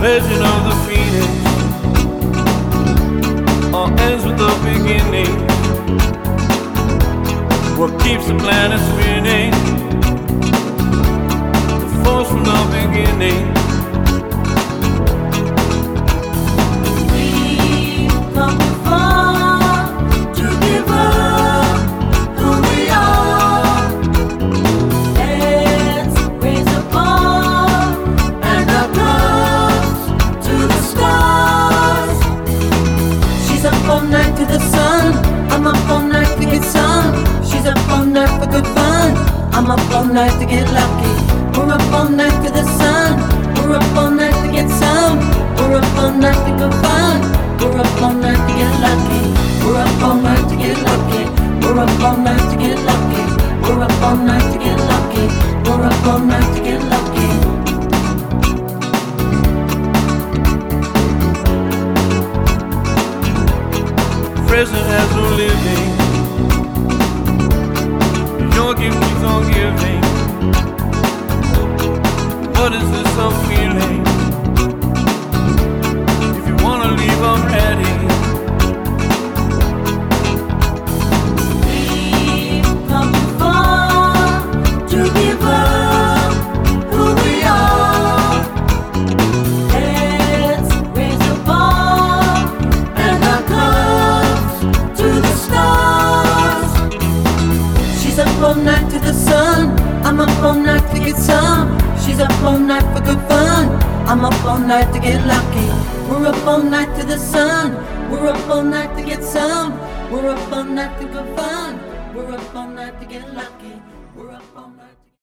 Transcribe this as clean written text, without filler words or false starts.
Legend of the Phoenix, all ends with the beginning. What keeps the planet spinning? The force from the beginning. We've come too far to give up who we are. Let's raise a bar and our glass to the stars. She's up all night to the sun. I'm up all night to get some. She's up all night for good fun. I'm up all night to get lucky. We're up all night to the sun. We're up all night to get some. We're up all night to go fun. We're up all night to get lucky. We're up all night to get lucky. We're up all night to get lucky. We're up all night to get lucky. We're up all night to get lucky. Present has no living. Your gift keeps on giving. What is this I'm feeling? If you wanna leave, I'm ready. We've come too far to give up who we are. Let's raise a bar and our glass to the stars. She's up all night to the sun. I'm up all night to get some. She's up all night for good fun. I'm up all night to get lucky. We're up all night to the sun. We're up all night to get some. We're up all night to go fun. We're up all night to get lucky. We're up all night.